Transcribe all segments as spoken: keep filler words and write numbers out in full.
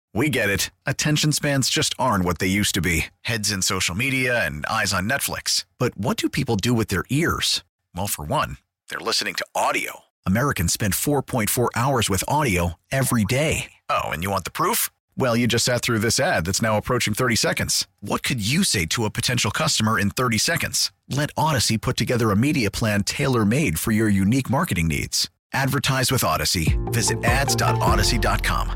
We get it. Attention spans just aren't what they used to be. Heads in social media and eyes on Netflix. But what do people do with their ears? Well, for one, they're listening to audio. Americans spend four point four hours with audio every day. Oh, and you want the proof? Well, you just sat through this ad that's now approaching thirty seconds. What could you say to a potential customer in thirty seconds? Let Odyssey put together a media plan tailor-made for your unique marketing needs. Advertise with Odyssey. Visit ads dot odyssey dot com.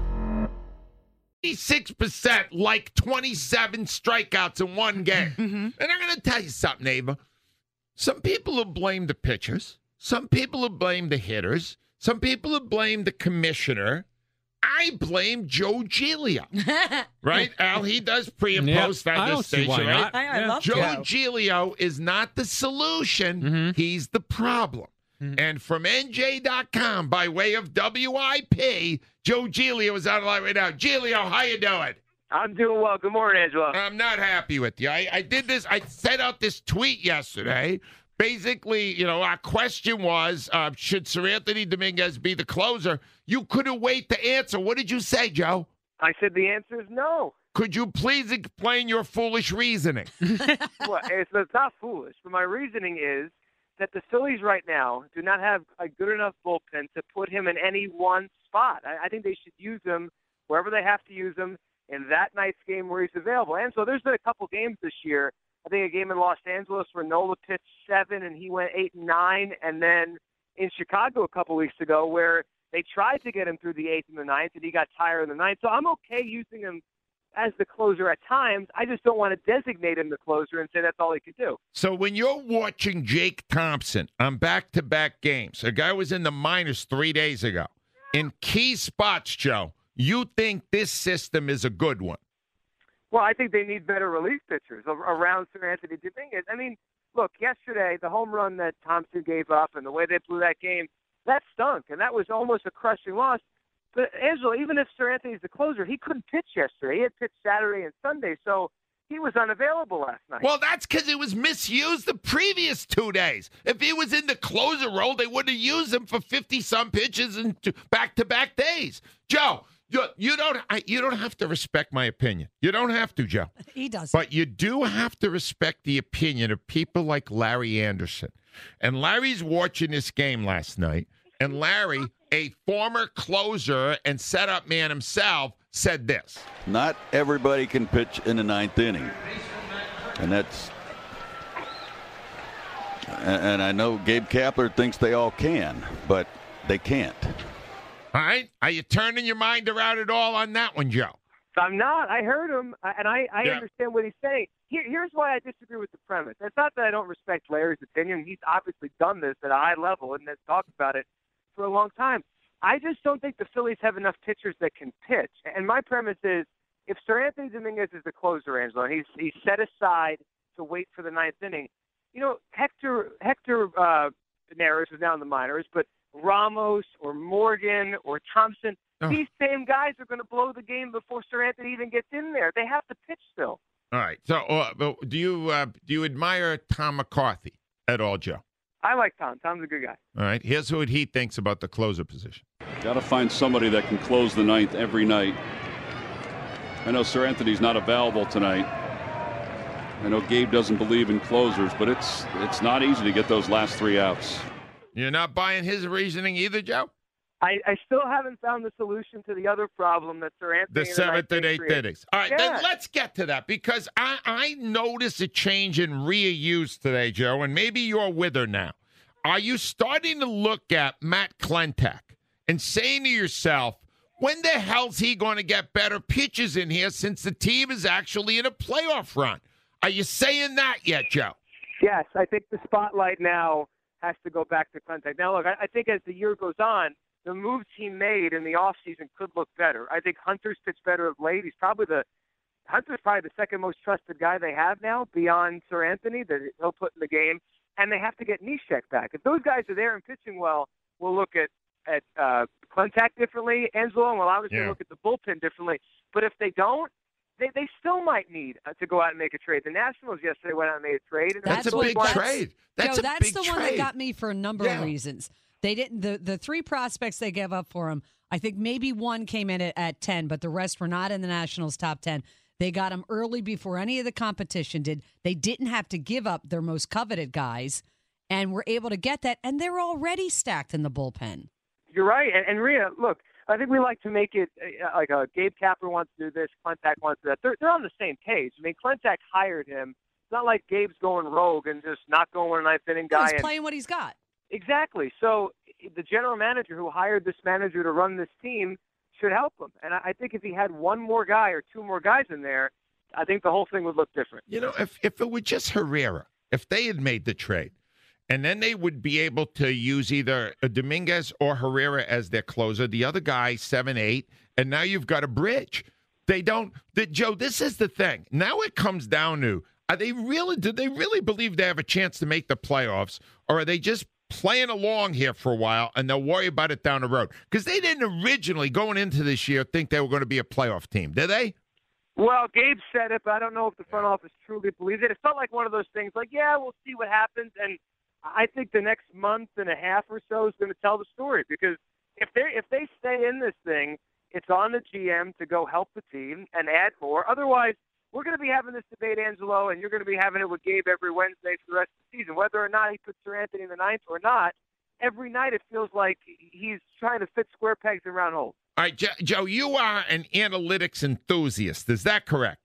eighty-six percent like twenty-seven strikeouts in one game. Mm-hmm. And I'm going to tell you something, Ava. Some people have blamed the pitchers. Some people have blamed the hitters. Some people have blamed the commissioner. I blame Joe Giglio. Right, Al? He does pre and Yeah, post I at don't this see why station, right? not. I, I Yeah. love Joe Joe. Giglio is not the solution. Mm-hmm. He's the problem. Mhm. And from N J dot com, by way of W I P, Joe Giglio is on the line right now. Giglio, how you doing? I'm doing well. Good morning, Angela. I'm not happy with you. I, I did this. I sent out this tweet yesterday. Basically, you know, our question was, uh, should Sir Anthony Dominguez be the closer? You couldn't wait to answer. What did you say, Joe? I said the answer is no. Could you please explain your foolish reasoning? Well, it's, it's not foolish, but my reasoning is that the Phillies right now do not have a good enough bullpen to put him in any one spot. I, I think they should use him wherever they have to use him in that night's game where he's available. And so there's been a couple games this year. I think a game in Los Angeles where Nola pitched seven and he went eight and nine, and then in Chicago a couple weeks ago where they tried to get him through the eighth and the ninth, and he got tired in the ninth. So I'm okay using him as the closer at times. I just don't want to designate him the closer and say that's all he could do. So when you're watching Jake Thompson on back-to-back games, a guy was in the minors three days ago, in key spots, Joe, you think this system is a good one? Well, I think they need better relief pitchers around Sir Anthony Dominguez. I mean, look, yesterday, the home run that Thompson gave up and the way they blew that game, that stunk, and that was almost a crushing loss. But, Angela, even if Sir Anthony's the closer, he couldn't pitch yesterday. He had pitched Saturday and Sunday, so he was unavailable last night. Well, that's because it was misused the previous two days. If he was in the closer role, they wouldn't have used him for fifty-some pitches in two back-to-back days. Joe, you, you don't I, you don't have to respect my opinion. You don't have to, Joe. He does. But you do have to respect the opinion of people like Larry Anderson. And Larry's watching this game last night, and Larry, a former closer and setup man himself, said this. Not everybody can pitch in the ninth inning. And that's and I know Gabe Kapler thinks they all can, but they can't. All right? Are you turning your mind around at all on that one, Joe? I'm not. I heard him, and I, I Yeah. understand what he's saying. Here, here's why I disagree with the premise. It's not that I don't respect Larry's opinion. He's obviously done this at a high level and has talked about it for a long time. I just don't think the Phillies have enough pitchers that can pitch. And my premise is, if Sir Anthony Dominguez is the closer, Angela, and he's he's set aside to wait for the ninth inning, you know, Hector Hector uh, Neris is now in the minors, but Ramos or Morgan or Thompson, Oh. these same guys are going to blow the game before Sir Anthony even gets in there. They have to pitch still. All right. So uh, but do you uh, do you admire Tom McCarthy at all, Joe? I like Tom. Tom's a good guy. All right. Here's what he thinks about the closer position. Got to find somebody that can close the ninth every night. I know Sir Anthony's not available tonight. I know Gabe doesn't believe in closers, but it's it's not easy to get those last three outs. You're not buying his reasoning either, Joe? I, I still haven't found the solution to the other problem that Sir Anthony The and seventh ninth and eighth created. innings. All right, Yeah. then let's get to that because I, I noticed a change in Rhea use today, Joe, and maybe you're with her now. Are you starting to look at Matt Klentak and saying to yourself, when the hell's he going to get better pitches in here since the team is actually in a playoff run? Are you saying that yet, Joe? Yes, I think the spotlight now has to go back to Klentak. Now, look, I, I think as the year goes on, the moves he made in the offseason could look better. I think Hunter's pitched better of late. He's probably the Hunter's probably the second most trusted guy they have now beyond Sir Anthony that he'll put in the game. And they have to get Neshek back. If those guys are there and pitching well, we'll look at at uh, Klentak differently, Angelo, and we'll obviously Yeah. look at the bullpen differently. But if they don't, they, they still might need uh, to go out and make a trade. The Nationals yesterday went out and made a trade. And That's, That's a what- big that's- trade. That's Joe, a that's big the trade. one that got me for a number Yeah. of reasons. They didn't the, the three prospects they gave up for him, I think maybe one came in at, at ten, but the rest were not in the Nationals' top ten. They got them early before any of the competition did. They didn't have to give up their most coveted guys and were able to get that, and they're already stacked in the bullpen. You're right. And, and Rhea, look, I think we like to make it uh, like a Gabe Kapler wants to do this, Klentak wants to do that. They're, they're on the same page. I mean, Klentak hired him. It's not like Gabe's going rogue and just not going with a ninth inning guy. He's and, playing what he's got. Exactly. So the general manager who hired this manager to run this team should help him. And I, I think if he had one more guy or two more guys in there, I think the whole thing would look different. You know, if, if it were just Herrera, if they had made the trade, and then they would be able to use either a Dominguez or Herrera as their closer, the other guy, seven, eight, and now you've got a bridge. They don't, the, Joe, this is the thing. Now it comes down to, are they really, do they really believe they have a chance to make the playoffs, or are they just playing along here for a while and they'll worry about it down the road? Because they didn't originally, going into this year, think they were going to be a playoff team, did they? Well, Gabe said it, but I don't know if the front office truly believes it. It felt like one of those things like, yeah, we'll see what happens. And I think the next month and a half or so is going to tell the story, because if they if they stay in this thing, it's on the G M to go help the team and add more. Otherwise, we're going to be having this debate, Angelo, and you're going to be having it with Gabe every Wednesday for the rest of the season. Whether or not he puts Sir Anthony in the ninth or not, every night it feels like he's trying to fit square pegs in round holes. All right, Joe, you are an analytics enthusiast. Is that correct?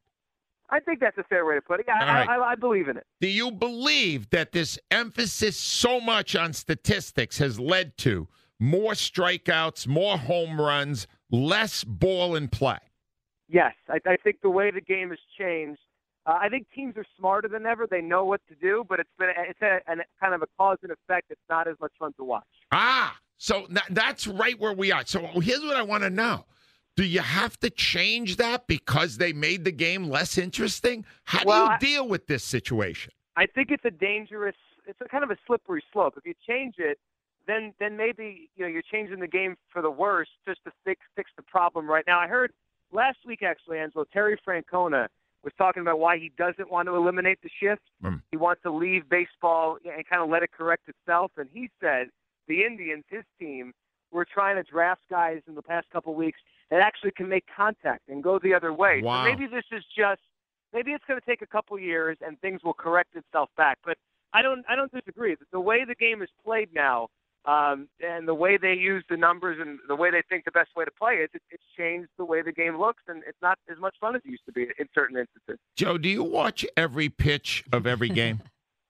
I think that's a fair way to put it. Yeah, I, right. I, I believe in it. Do you believe that this emphasis so much on statistics has led to more strikeouts, more home runs, less ball in play? Yes, I, I think the way the game has changed, uh, I think teams are smarter than ever. They know what to do, but it's been it's a, a kind of a cause and effect. It's not as much fun to watch. Ah, so that, that's right where we are. So here's what I want to know. Do you have to change that because they made the game less interesting? How well, do you I, deal with this situation? I think it's a dangerous, it's a kind of a slippery slope. If you change it, then then maybe you know you're changing the game for the worse just to fix fix the problem right now. I heard last week, actually, Angelo, Terry Francona was talking about why he doesn't want to eliminate the shift. Mm. He wants to leave baseball and kind of let it correct itself. And he said the Indians, his team, were trying to draft guys in the past couple of weeks that actually can make contact and go the other way. Wow. So maybe this is just, maybe it's going to take a couple of years and things will correct itself back. But I don't, I don't disagree. The way the game is played now, um, and the way they use the numbers and the way they think the best way to play it, it, it's changed the way the game looks, and it's not as much fun as it used to be in certain instances. Joe, do you watch every pitch of every game?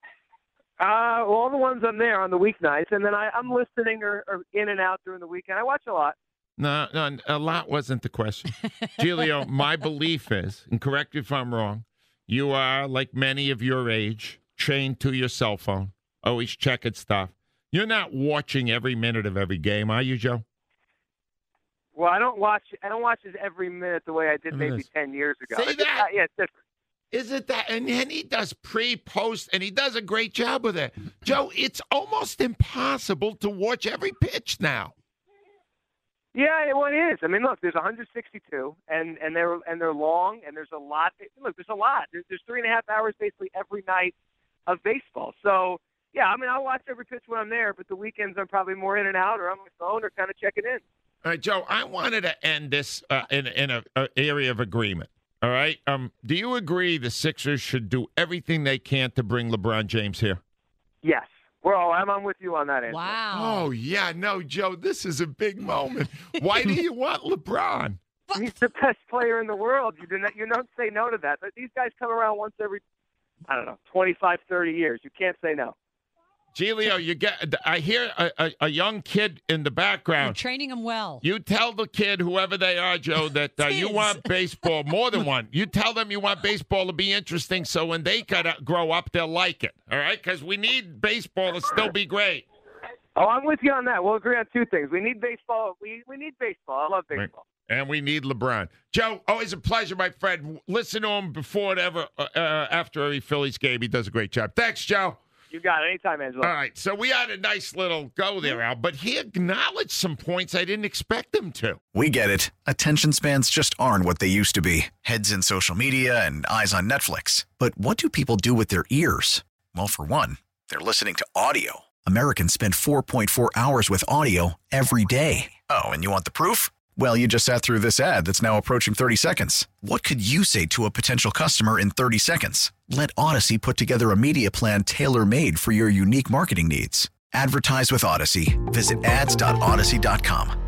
Uh, well, all the ones I'm there on the weeknights, and then I, I'm listening or, or in and out during the weekend. I watch a lot. No, no, a lot wasn't the question. Giglio, my belief is, and correct me if I'm wrong, you are, like many of your age, chained to your cell phone, always checking stuff. You're not watching every minute of every game, are you, Joe? Well, I don't watch. I don't watch it every minute the way I did maybe ten years ago. See that? Yeah, it's different. Is it that? And then he does pre, post, and he does a great job with it. Joe, it's almost impossible to watch every pitch now. Yeah, well, it is. I mean, look, there's one hundred sixty-two, and, and they're and they're long, and there's a lot. Look, there's a lot. There's, there's three and a half hours basically every night of baseball. So, yeah, I mean, I'll watch every pitch when I'm there, but the weekends I'm probably more in and out or on my phone or kind of checking in. All right, Joe, I wanted to end this uh, in, in an area of agreement. All right. Um, do you agree the Sixers should do everything they can to bring LeBron James here? Yes. Well, I'm on with you on that answer. Wow. Oh, yeah. No, Joe, this is a big moment. Why do you want LeBron? He's the best player in the world. You do not, you don't say no to that. But these guys come around once every, I don't know, twenty-five, thirty years. You can't say no. Giglio, you get. I hear a, a, a young kid in the background. You're training him well. You tell the kid, whoever they are, Joe, that uh, you want baseball, more than one. You tell them you want baseball to be interesting, so when they gotta grow up, they'll like it. All right? Because we need baseball to still be great. Oh, I'm with you on that. We'll agree on two things. We need baseball. We we need baseball. I love baseball. Right. And we need LeBron. Joe, always a pleasure, my friend. Listen to him before and ever, uh, after every Phillies game. He does a great job. Thanks, Joe. You got it. Anytime, Angelo. All right, so we had a nice little go there, Al, but he acknowledged some points I didn't expect him to. We get it. Attention spans just aren't what they used to be. Heads in social media and eyes on Netflix. But what do people do with their ears? Well, for one, they're listening to audio. Americans spend four point four hours with audio every day. Oh, and you want the proof? Well, you just sat through this ad that's now approaching thirty seconds. What could you say to a potential customer in thirty seconds? Let Odyssey put together a media plan tailor-made for your unique marketing needs. Advertise with Odyssey. Visit ads dot odyssey dot com.